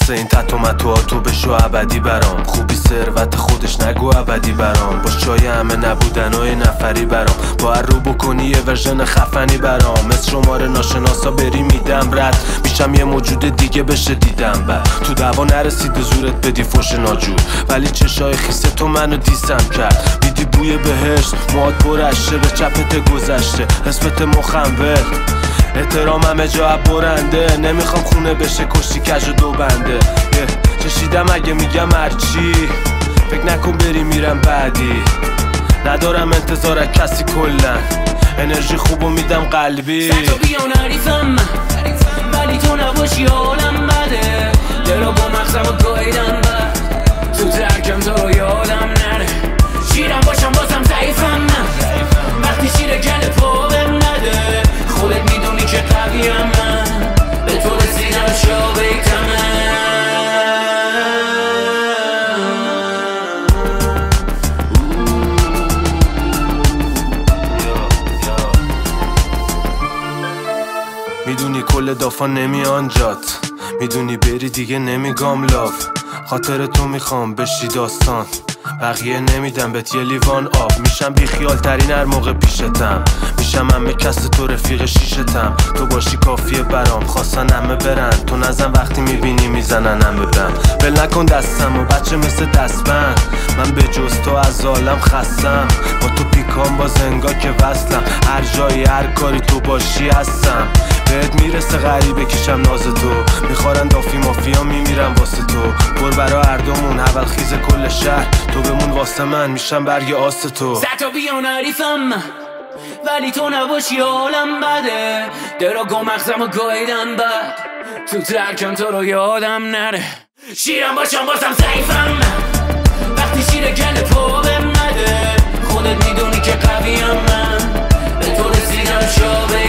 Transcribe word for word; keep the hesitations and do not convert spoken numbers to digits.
واسه این تتو متو تو بشو ابدی برام. خوبی ثروت خودش نگو ابدی برام. باش جای همه نبودن و یه نفری برام. با رو بکنی یه ورژن خفنی برام. مثل شماره ناشناسا بری میدم رد میشم یه موجود دیگه بشه دیدم بعد. تو دعوا نرسیده زورت بدی فوش ناجور، ولی چشای خیسه تو منو دیسم کرد. میدی بوی بهشت مواد برشه به چپت گذشته اسمت مخم ول. احترامم جا برنده نمیخوام خونه بشه کشتی کج و دو بنده. چشیدم اگه میگم هرچی فکر نکن بری میرم بعدی. ندارم انتظار از کسی کلن انرژی خوبو میدم قلبی. صد بیان حریفم ولی تو نباشی حالم بده. دلو با مغزم و گایدم بد تو ترکم تو رو یادم نره. شیرم باشم بازم ضعیفم نه وقتی شیر گل پا بهم نده. خودت میدونی که قویم من به تو رسیدم شا بیتمه. میدونی کل دافا نمیان جات، میدونی بری دیگه نمیگم لاف. خاطر تو میخوام بشی داستان، بقیه نمیدم بهت یه لیوان آب. میشم بی خیال ترین هر موقع پیشتم، میشم همه کس تو رفیق شیشتم. تو باشی کافیه برام خواستن همه برن، تو نزن وقتی میبینی میزنن همه بم. ول نکن دستم و بچه مثل دستبند، من به جز تو از عالم خستم. با تو پیکام با زنگا که وصلم، هر جایی هر کاری تو باشی هستم. بهت میرسه غریبه کشم ناز تو، میخورن دافی مافیا میمیرم واسه تو. پر برا هر دومون اول خیز کل شهر، تو بمون واسه من میشم برگ آس تو. صد تا بیان حریفم ولی تو نباشی حالم بده. درا گو مغزم و گایدم بد تو ترکم تو رو یادم نره. شیرم باشم بازم ضعیفم وقتی شیر گل پا بهم نده. خودت میدونی که قویم من به تو رسیدم شا